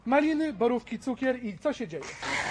Maliny, borówki, cukier i co się dzieje?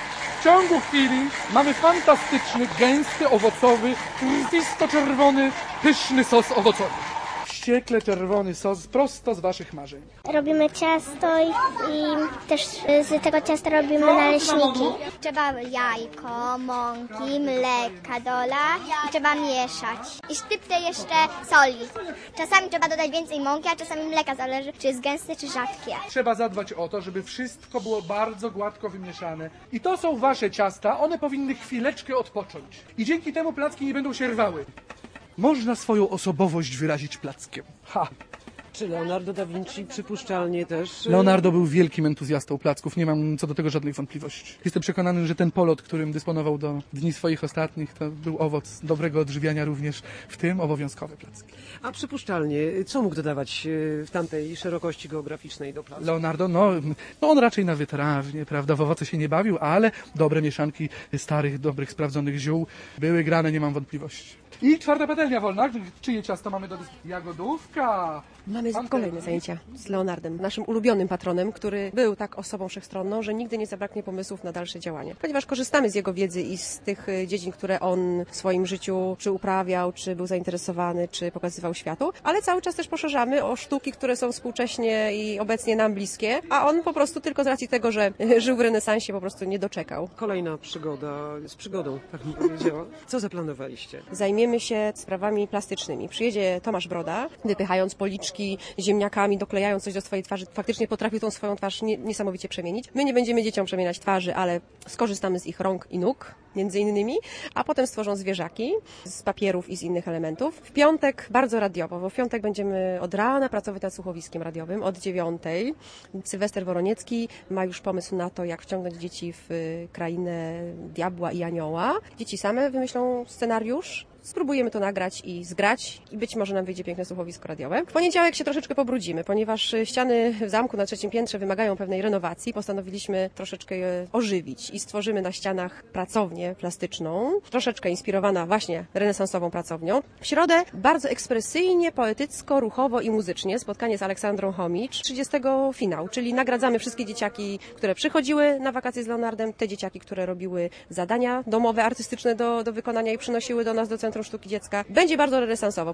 W ciągu chwili mamy fantastyczny, gęsty, owocowy, krwisto-czerwony, pyszny sos owocowy. Wściekle czerwony sos prosto z waszych marzeń. Robimy ciasto i też z tego ciasta robimy naleśniki. Trzeba jajko, mąki, mleka dolać i trzeba mieszać. I sztyptę jeszcze soli. Czasami trzeba dodać więcej mąki, a czasami mleka, zależy czy jest gęste czy rzadkie. Trzeba zadbać o to, żeby wszystko było bardzo gładko wymieszane. I to są wasze ciasta, one powinny chwileczkę odpocząć. I dzięki temu placki nie będą się rwały. Można swoją osobowość wyrazić plackiem. Ha! Czy Leonardo da Vinci przypuszczalnie też? Leonardo był wielkim entuzjastą placków, nie mam co do tego żadnej wątpliwości. Jestem przekonany, że ten polot, którym dysponował do dni swoich ostatnich, to był owoc dobrego odżywiania również, w tym obowiązkowe placki. A przypuszczalnie, co mógł dodawać w tamtej szerokości geograficznej do placków? Leonardo, no on raczej na wytrawnie, prawda, w owoce się nie bawił, ale dobre mieszanki starych, dobrych, sprawdzonych ziół były grane, nie mam wątpliwości. I czwarta patelnia wolna. Czyje ciasto mamy do dyspozycji? Jagodówka! Mamy kolejne zajęcia z Leonardem, naszym ulubionym patronem, który był tak osobą wszechstronną, że nigdy nie zabraknie pomysłów na dalsze działania. Ponieważ korzystamy z jego wiedzy i z tych dziedzin, które on w swoim życiu czy uprawiał, czy był zainteresowany, czy pokazywał światu, ale cały czas też poszerzamy o sztuki, które są współcześnie i obecnie nam bliskie, a on po prostu tylko z racji tego, że żył w renesansie, po prostu nie doczekał. Kolejna przygoda z przygodą, tak mi powiedziała. Co zaplanowaliście? Zajmiemy się sprawami plastycznymi. Przyjedzie Tomasz Broda, wypychając policzki ziemniakami, doklejając coś do swojej twarzy, faktycznie potrafił tą swoją twarz niesamowicie przemienić. My nie będziemy dzieciom przemieniać twarzy, ale skorzystamy z ich rąk i nóg, między innymi, a potem stworzą zwierzaki z papierów i z innych elementów. W piątek bardzo radiowo, bo w piątek będziemy od rana pracować nad słuchowiskiem radiowym, od 9:00. Sylwester Woroniecki ma już pomysł na to, jak wciągnąć dzieci w krainę diabła i anioła. Dzieci same wymyślą scenariusz, spróbujemy to nagrać i zgrać i być może nam wyjdzie piękne słuchowisko radiowe. W poniedziałek się troszeczkę pobrudzimy, ponieważ ściany w zamku na 3. piętrze wymagają pewnej renowacji. Postanowiliśmy troszeczkę je ożywić i stworzymy na ścianach pracownię plastyczną, troszeczkę inspirowana właśnie renesansową pracownią. W środę bardzo ekspresyjnie, poetycko, ruchowo i muzycznie spotkanie z Aleksandrą Chomicz. 30 finał, czyli nagradzamy wszystkie dzieciaki, które przychodziły na wakacje z Leonardem, te dzieciaki, które robiły zadania domowe, artystyczne do wykonania i przynosiły do nas do Centrum Sztuki Dziecka. Będzie bardzo renesansowo.